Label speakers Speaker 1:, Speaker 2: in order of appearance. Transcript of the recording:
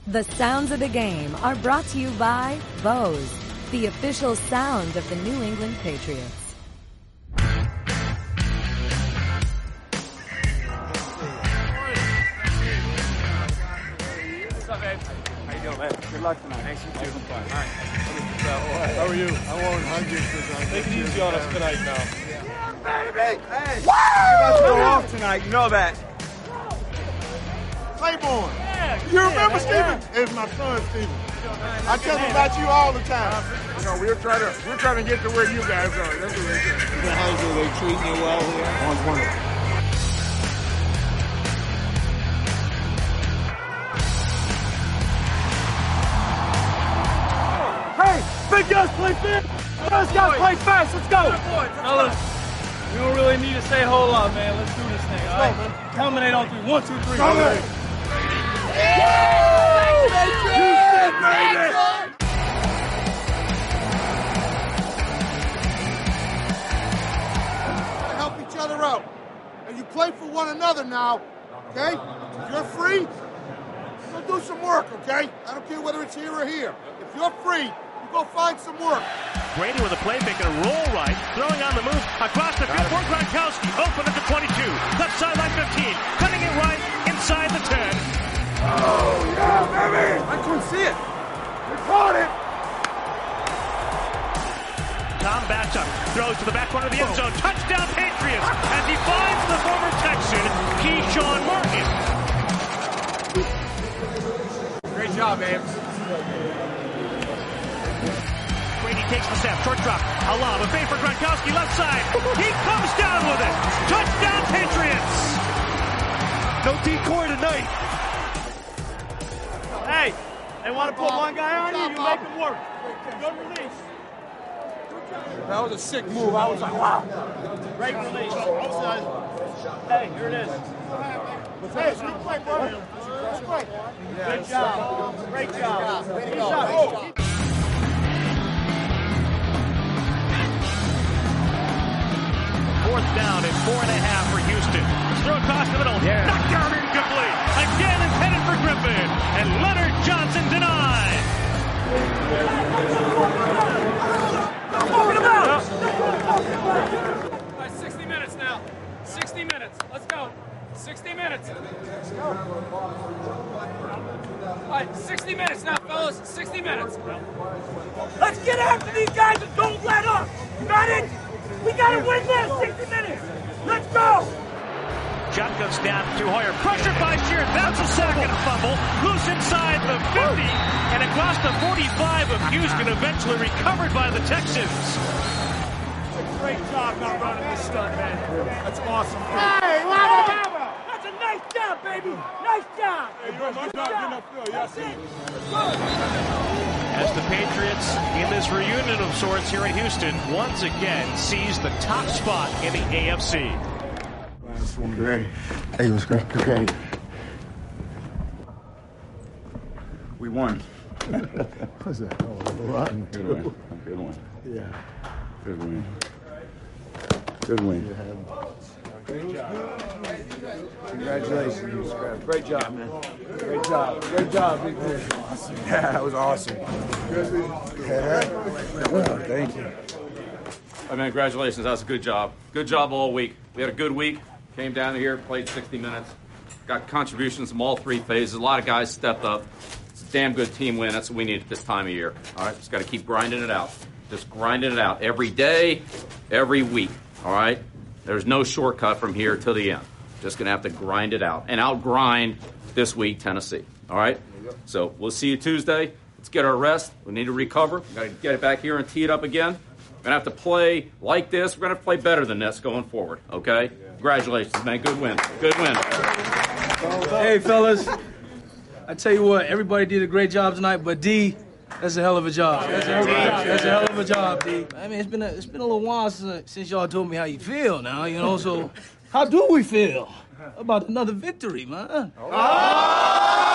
Speaker 1: The sounds of the game are brought to you by Bose, the official sound of the New England Patriots.
Speaker 2: How you doing, man? Good luck tonight. Thanks, you too. Fun. All right.
Speaker 3: How are you? I won hundreds.
Speaker 2: Take it easy on us tonight now.
Speaker 3: Yeah, baby! Hey!
Speaker 2: You're about to go off tonight. You know that.
Speaker 3: Claiborne.
Speaker 2: Yeah,
Speaker 3: You remember Steven? It's my son, Steven. I tell him about you all the time. You know, we're trying to get to where you guys are. That's what we're doing.
Speaker 4: How's they treating you well here?
Speaker 3: Oh, wonderful.
Speaker 2: Big guys play fast. Those guys play fast. Let's go. Fellas, we don't really need to say a whole lot, man. Let's do this thing, all right? Culminate on 3. 1, 2, 3.
Speaker 3: Go, man. Help each other out. And you play for one another now, okay? If you're free, go do some work, okay? I don't care whether it's here or here. If you're free, go find some work.
Speaker 5: Brady with a play making a roll right, throwing on the move across the field for Gronkowski, open at the 22, left sideline 15, cutting it right inside the 10.
Speaker 3: Oh, yeah, baby!
Speaker 2: I couldn't see it.
Speaker 3: We caught it!
Speaker 5: Tom backs up, throws to the back corner of the end zone, touchdown Patriots, as he finds the former Texan, Keyshawn Martin.
Speaker 2: Great job, Abe.
Speaker 5: Brady takes the snap, short drop, a lob, a fake for Gronkowski, left side. He comes down with it. Touchdown, Patriots.
Speaker 2: No decoy tonight. Hey, they want to put one guy on you, you make him work. Good release.
Speaker 3: That was a sick move. I was like, wow.
Speaker 2: Great release. Hey, here it is.
Speaker 3: Hey, it's good play, bro. That's great.
Speaker 2: Good job. Great job. He's up.
Speaker 5: Fourth down and 4.5 for Houston. Throw across the middle.
Speaker 2: Yeah.
Speaker 5: Knocked down incomplete. Again intended for Griffin. And Leonard Johnson denied.
Speaker 6: All right, 60 minutes now. 60 minutes. Let's go. 60 minutes. All right, 60 minutes now, fellas. 60 minutes. Let's get after these guys and don't let up. You got it? We got to win this. 60 minutes. Let's go.
Speaker 5: Shotgun snap to Hoyer. Pressured by Sheard. That's a sack and a fumble. Loose inside the 50 and across the 45 of Houston. Eventually recovered by the Texans.
Speaker 2: Great job not running this stunt, man. That's awesome.
Speaker 3: Hey, lava!
Speaker 6: That's a nice job, baby. Nice job.
Speaker 3: Hey, you're my job getting upfield. Yeah, I see you.
Speaker 5: As the Patriots, in this reunion of sorts here in Houston, once again seize the top spot in the AFC.
Speaker 3: Last one, great. Hey, it was great. Okay.
Speaker 2: We won.
Speaker 3: What's that? Oh, rotten.
Speaker 2: Good win. Good one.
Speaker 3: Yeah.
Speaker 2: Good win. Good win.
Speaker 3: Great job. Congratulations, you Scrap. Great job, man. Great job. Great job, big man.
Speaker 2: Yeah, that was awesome.
Speaker 3: Thank you.
Speaker 7: I mean, congratulations. That was a good job. Good job all week. We had a good week. Came down here, played 60 minutes. Got contributions from all 3 phases. A lot of guys stepped up. It's a damn good team win. That's what we need at this time of year. All right? Just got to keep grinding it out. Just grinding it out every day, every week. All right? There's no shortcut from here to the end. Just going to have to grind it out. And out-grind this week, Tennessee. All right? So we'll see you Tuesday. Let's get our rest. We need to recover. We've got to get it back here and tee it up again. We're going to have to play like this. We're going to have to play better than this going forward. Okay? Congratulations, man. Good win. Good win.
Speaker 8: Hey, fellas. I tell you what, everybody did a great job tonight, but D, that's a hell of a job. That's a hell of a job, D. I mean, it's been a little while since y'all told me how you feel now, you know, so how do we feel about another victory, man?